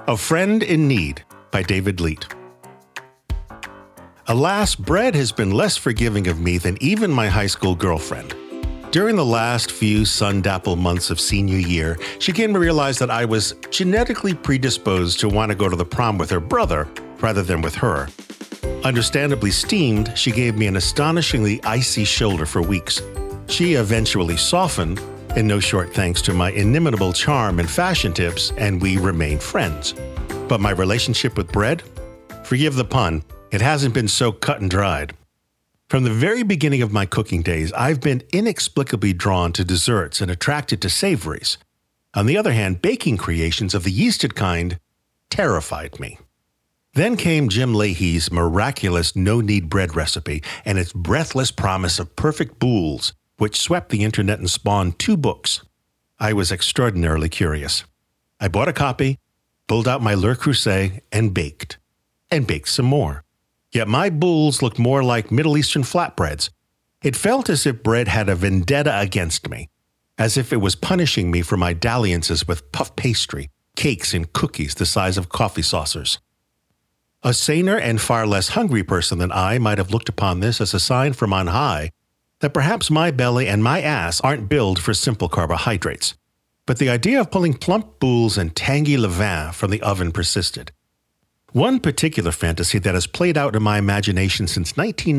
A Friend in Need by David Leite. Alas, bread has been less forgiving of me than even my high school girlfriend. During the last few sun-dappled months of senior year, she came to realize that I was genetically predisposed to want to go to the prom with her brother rather than with her. Understandably steamed, she gave me an astonishingly icy shoulder for weeks. She eventually softened, in no short thanks to my inimitable charm and fashion tips, and we remained friends. But my relationship with bread? Forgive the pun, it hasn't been so cut and dried. From the very beginning of my cooking days, I've been inexplicably drawn to desserts and attracted to savories. On the other hand, baking creations of the yeasted kind terrified me. Then came Jim Leahy's miraculous no-knead bread recipe and its breathless promise of perfect boules, which swept the internet and spawned 2 books. I was extraordinarily curious. I bought a copy, pulled out my Le Creuset, and baked some more. Yet my boules looked more like Middle Eastern flatbreads. It felt as if bread had a vendetta against me, as if it was punishing me for my dalliances with puff pastry, cakes, and cookies the size of coffee saucers. A saner and far less hungry person than I might have looked upon this as a sign from on high that perhaps my belly and my ass aren't built for simple carbohydrates. But the idea of pulling plump boules and tangy levain from the oven persisted. One particular fantasy that has played out in my imagination since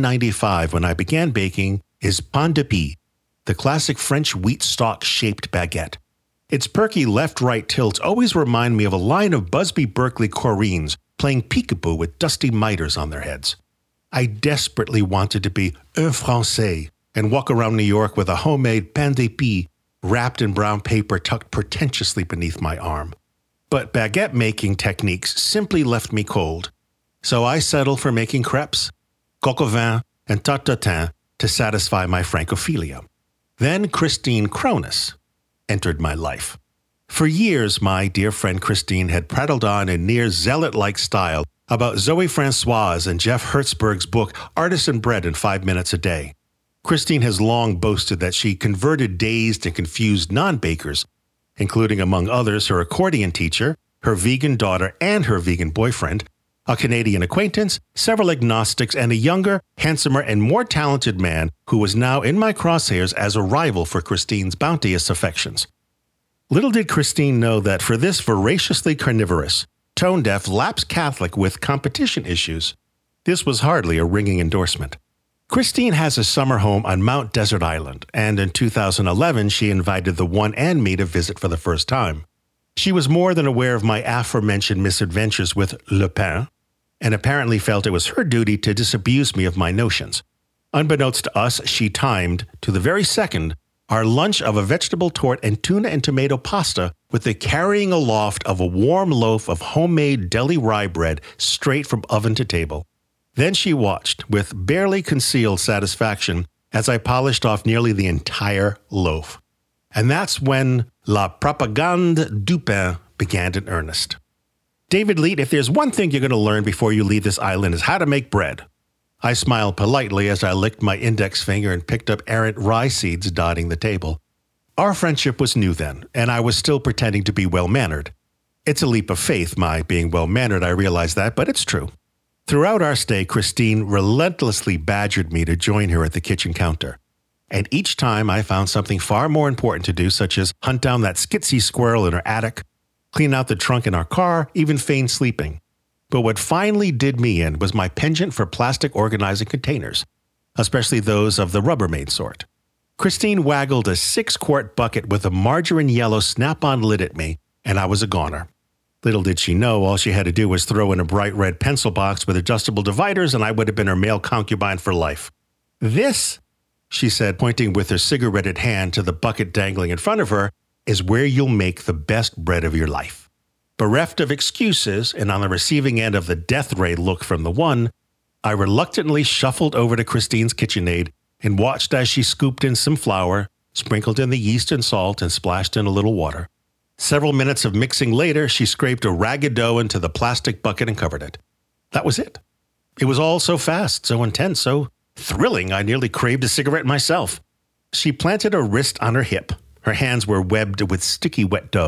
1995 when I began baking is pain de pie, the classic French wheat stalk-shaped baguette. Its perky left-right tilts always remind me of a line of Busby Berkeley Corrines playing peekaboo with dusty miters on their heads. I desperately wanted to be un Français and walk around New York with a homemade pain de pie wrapped in brown paper tucked pretentiously beneath my arm. But baguette-making techniques simply left me cold. So I settled for making crepes, coq au vin, and tarte tatin to satisfy my francophilia. Then Christine Cronus entered my life. For years, my dear friend Christine had prattled on in near zealot-like style about Zoe Francoise and Jeff Hertzberg's book Artisan Bread in 5 Minutes a Day. Christine has long boasted that she converted dazed and confused non-bakers, including among others her accordion teacher, her vegan daughter and her vegan boyfriend, a Canadian acquaintance, several agnostics, and a younger, handsomer, and more talented man who was now in my crosshairs as a rival for Christine's bounteous affections. Little did Christine know that for this voraciously carnivorous, tone-deaf, lapsed Catholic with competition issues, this was hardly a ringing endorsement. Christine has a summer home on Mount Desert Island, and in 2011 she invited the one and me to visit for the first time. She was more than aware of my aforementioned misadventures with Le Pain, and apparently felt it was her duty to disabuse me of my notions. Unbeknownst to us, she timed, to the very second, our lunch of a vegetable torte and tuna and tomato pasta with the carrying aloft of a warm loaf of homemade deli rye bread straight from oven to table. Then she watched, with barely concealed satisfaction, as I polished off nearly the entire loaf. And that's when La Propagande du Pain began in earnest. David Leite, if there's one thing you're going to learn before you leave this island is how to make bread. I smiled politely as I licked my index finger and picked up errant rye seeds dotting the table. Our friendship was new then, and I was still pretending to be well-mannered. It's a leap of faith, my being well-mannered, I realize that, but it's true. Throughout our stay, Christine relentlessly badgered me to join her at the kitchen counter. And each time I found something far more important to do, such as hunt down that skitsy squirrel in her attic, clean out the trunk in our car, even feign sleeping. But what finally did me in was my penchant for plastic organizing containers, especially those of the Rubbermaid sort. Christine waggled a 6-quart bucket with a margarine yellow snap-on lid at me, and I was a goner. Little did she know, all she had to do was throw in a bright red pencil box with adjustable dividers, and I would have been her male concubine for life. This, she said, pointing with her cigaretted hand to the bucket dangling in front of her, is where you'll make the best bread of your life. Bereft of excuses, and on the receiving end of the death ray look from the one, I reluctantly shuffled over to Christine's KitchenAid and watched as she scooped in some flour, sprinkled in the yeast and salt, and splashed in a little water. Several minutes of mixing later, she scraped a ragged dough into the plastic bucket and covered it. That was it. It was all so fast, so intense, so thrilling, I nearly craved a cigarette myself. She planted a wrist on her hip. Her hands were webbed with sticky wet dough,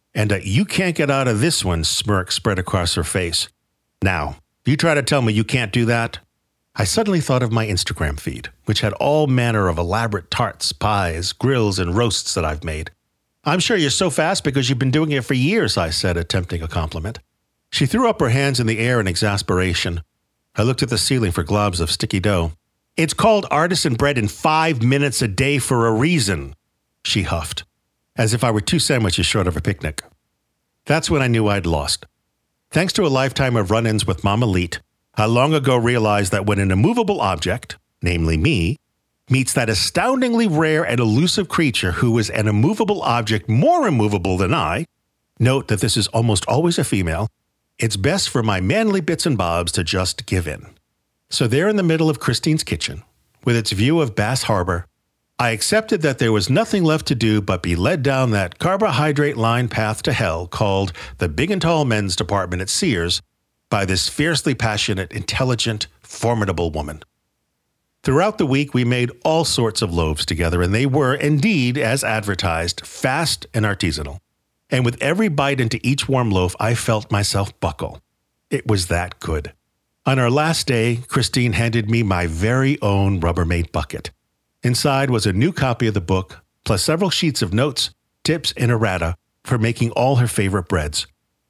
And you can't get out of this one, smirk spread across her face. Now, you try to tell me you can't do that? I suddenly thought of my Instagram feed, which had all manner of elaborate tarts, pies, grills, and roasts that I've made. I'm sure you're so fast because you've been doing it for years, I said, attempting a compliment. She threw up her hands in the air in exasperation. I looked at the ceiling for globs of sticky dough. It's called artisan bread in 5 minutes a day for a reason, she huffed, as if I were 2 sandwiches short of a picnic. That's when I knew I'd lost. Thanks to a lifetime of run-ins with Mama Leet, I long ago realized that when an immovable object, namely me, meets that astoundingly rare and elusive creature who is an immovable object more immovable than I, note that this is almost always a female, it's best for my manly bits and bobs to just give in. So there in the middle of Christine's kitchen, with its view of Bass Harbor, I accepted that there was nothing left to do but be led down that carbohydrate-lined path to hell called the Big and Tall Men's Department at Sears by this fiercely passionate, intelligent, formidable woman. Throughout the week, we made all sorts of loaves together, and they were, indeed, as advertised, fast and artisanal. And with every bite into each warm loaf, I felt myself buckle. It was that good. On our last day, Christine handed me my very own Rubbermaid bucket. Inside was a new copy of the book, plus several sheets of notes, tips, and errata for making all her favorite breads.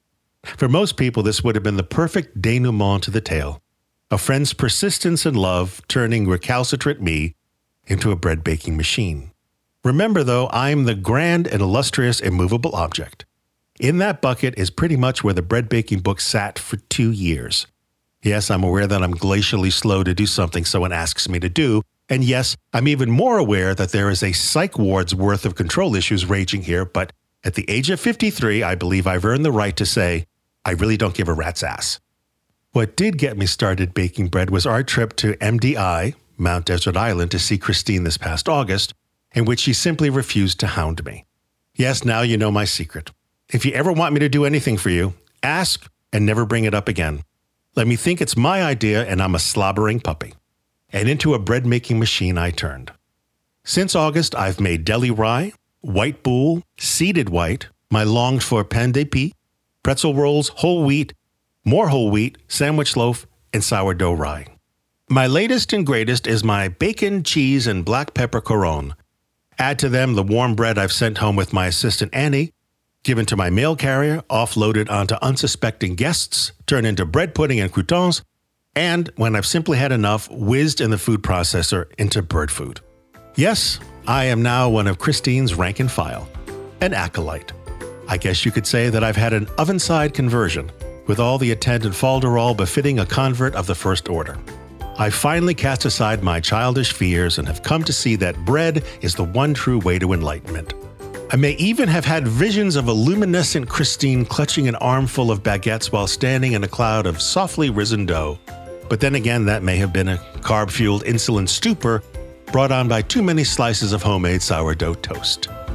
For most people, this would have been the perfect denouement to the tale. A friend's persistence and love turning recalcitrant me into a bread-baking machine. Remember, though, I'm the grand and illustrious immovable object. In that bucket is pretty much where the bread-baking book sat for 2 years. Yes, I'm aware that I'm glacially slow to do something someone asks me to do, and yes, I'm even more aware that there is a psych ward's worth of control issues raging here, but at the age of 53, I believe I've earned the right to say, I really don't give a rat's ass. What did get me started baking bread was our trip to MDI, Mount Desert Island, to see Christine this past August, in which she simply refused to hound me. Yes, now you know my secret. If you ever want me to do anything for you, ask and never bring it up again. Let me think it's my idea and I'm a slobbering puppy. And into a bread-making machine I turned. Since August, I've made deli rye, white boule, seeded white, my longed-for pain d'épices, pretzel rolls, whole wheat, more whole wheat, sandwich loaf, and sourdough rye. My latest and greatest is my bacon, cheese, and black pepper couronne. Add to them the warm bread I've sent home with my assistant Annie, given to my mail carrier, offloaded onto unsuspecting guests, turned into bread pudding and croutons, and, when I've simply had enough, whizzed in the food processor into bird food. Yes, I am now one of Christine's rank and file, an acolyte. I guess you could say that I've had an oven-side conversion, with all the attendant falderall befitting a convert of the first order. I finally cast aside my childish fears and have come to see that bread is the one true way to enlightenment. I may even have had visions of a luminescent Christine clutching an armful of baguettes while standing in a cloud of softly risen dough. But then again, that may have been a carb-fueled insulin stupor brought on by too many slices of homemade sourdough toast.